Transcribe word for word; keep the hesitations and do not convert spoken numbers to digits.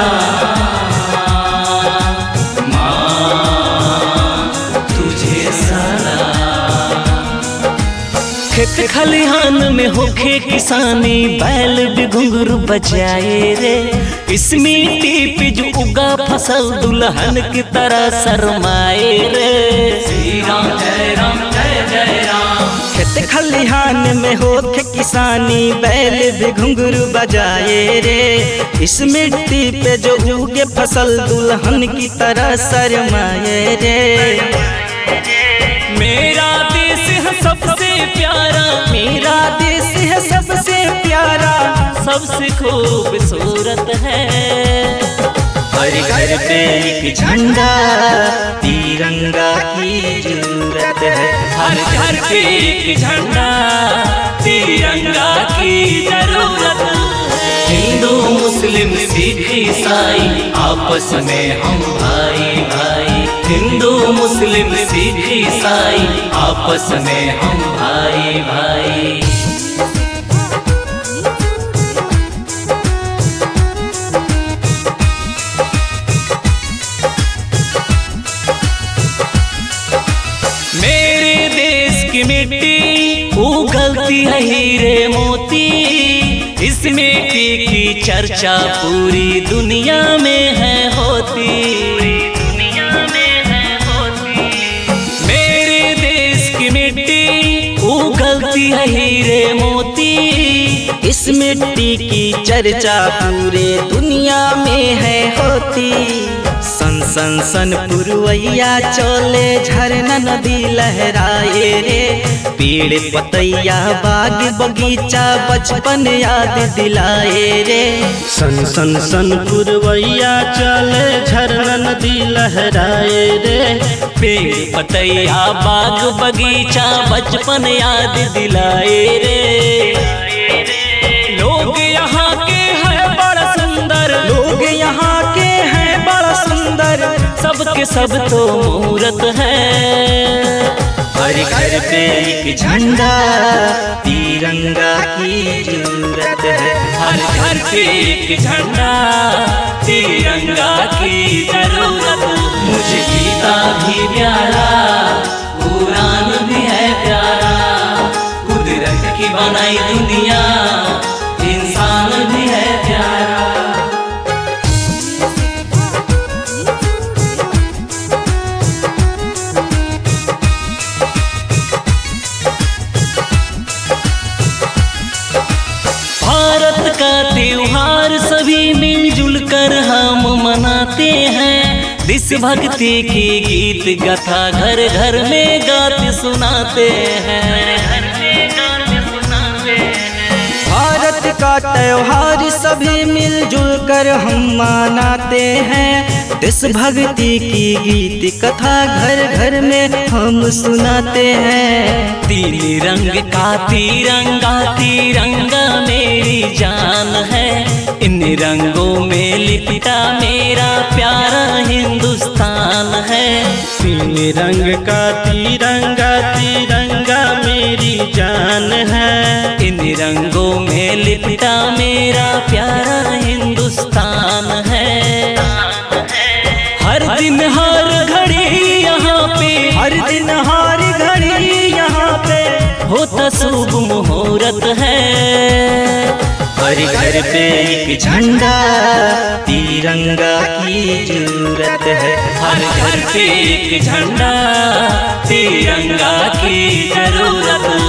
खेत खलिहान में होखे किसानी, बैल भी घुंघरू बजाए रे। इस मिट्टी पे जो उगा फसल दुल्हन की तरह शर्माए रे। श्री राम जय राम जय जय राम। खेत खलिहान में होखे किसानी, बैल भी घुंघरू बजाए रे। इस मिट्टी पे जो उगे फसल दुल्हन की तरह शर्माए रे। मेरा देश है सबसे प्यारा, मेरा देश है सबसे प्यारा, सबसे खूबसूरत है। हर घर पे एक झंडा तिरंगा की जरूरत है। हर घर पे एक झंडा तिरंगा की जरूरत है। हिंदू मुस्लिम सिख ईसाई आपस में हम भाई भाई। हिंदू मुस्लिम सिख ईसाई आपस में हम भाई भाई। मेरे देश की मिट्टी उगलती है हीरे मोती। इस मिट्टी की चर्चा पूरी दुनिया में है होती। उगलती है हीरे मोती, इस मिट्टी की चर्चा पूरे दुनिया में है होती। सन सन सन पुरवैया चले, झरना नदी लहराए रे। पेड़ पतैया बाग बगीचा बचपन याद दिलाए रे। सन सन सन पुरवैया चले, झरना नदी लहराए रे। पेड़ पतैया बाग बगीचा बचपन याद दिलाए रे। लोग यहाँ के हैं बड़ा सुंदर, लोग यहाँ के हैं बड़ा सुंदर, सबके सब तो मूरत है। हर घर पे एक झंडा तिरंगा की जरूरत है। हर घर पे एक झंडा तिरंगा की जरूरत। मुझे गीता भी प्यारा, कुरान भी है प्यारा। कुदरत की बनाई दुनिया, इंसान भी है प्यारा। भारत का त्योहार सभी मिलजुल कर हम मनाते हैं। देशभक्ति की गीत गाथा घर घर में गाते सुनाते हैं। भारत का त्योहार सभी मिलजुल कर हम मनाते हैं। देशभक्ति की गीत कथा घर घर में हम सुनाते हैं। तीन रंग का तिरंगा, तिरंगा मेरी जान है। इन रंगों में लिपटा मेरा प्यारा हिंदुस्तान है। तीन रंग का तिरंगा, तिरंगा मेरी जान है। इन रंगों में लिपटा मेरा प्यारा हिंदुस्तान है। हर दिन हर घड़ी यहाँ पे, हर दिन हर घड़ी यहाँ पे होता शुभ मुहूर्त है। हर घर पे एक झंडा तिरंगा की जरूरत है। हर घर पे एक झंडा तिरंगा की जरूरत